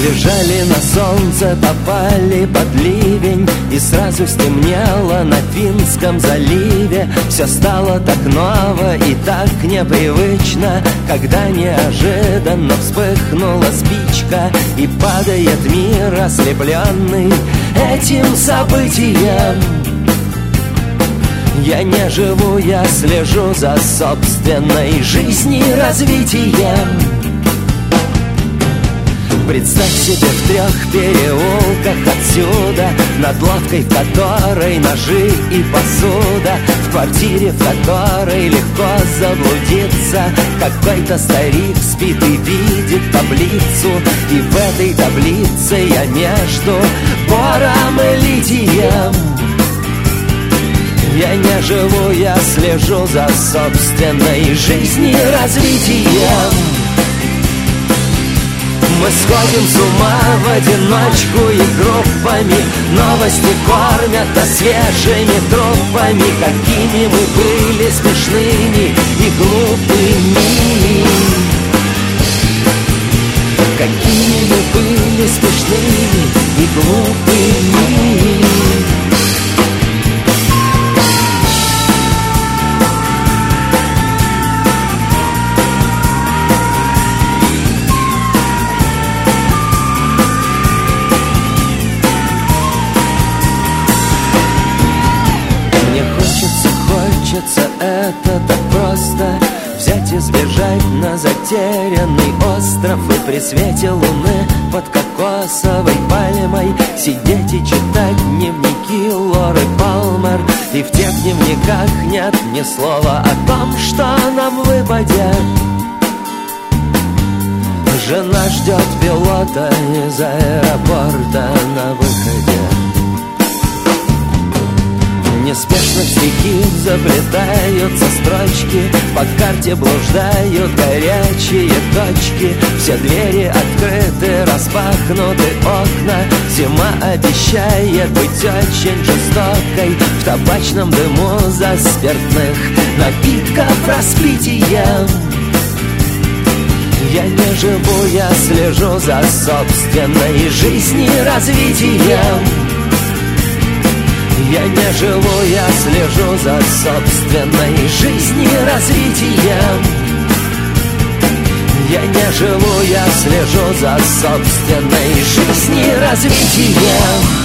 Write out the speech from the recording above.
Лежали на солнце, попали под ливень, и сразу стемнело на Финском заливе. Все стало так ново и так непривычно, когда неожиданно вспыхнула спичка, и падает мир, ослепленный этим событием. Я не живу, я слежу за собственной жизнью-развитием. Представь себе в 3 переулках отсюда, над лавкой, в которой ножи и посуда, в квартире, в которой легко заблудиться. Какой-то старик спит и видит таблицу, и в этой таблице я между бором и литием. Я не живу, я слежу за собственной жизнью-развитием. Мы сходим с ума в одиночку и группами, новости кормят свежими трупами. Какими мы были смешными и глупыми, какими мы были смешными и глупыми. Это так просто взять и сбежать на затерянный остров, и при свете луны под кокосовой пальмой сидеть и читать дневники Лоры Палмер. И в тех дневниках нет ни слова о том, что нам выпадет. Жена ждет пилота из аэропорта на выходе. Неспешно в стихи заплетаются строчки, по карте блуждают горячие точки. Все двери открыты, распахнуты окна. Зима обещает быть очень жестокой, в табачном дыму за спиртных напитков распитием. Я не живу, я слежу за собственной жизнью-развитием. Я не живу, я слежу за собственной жизнью-развитием. Я не живу, я слежу за собственной жизнью-развитием.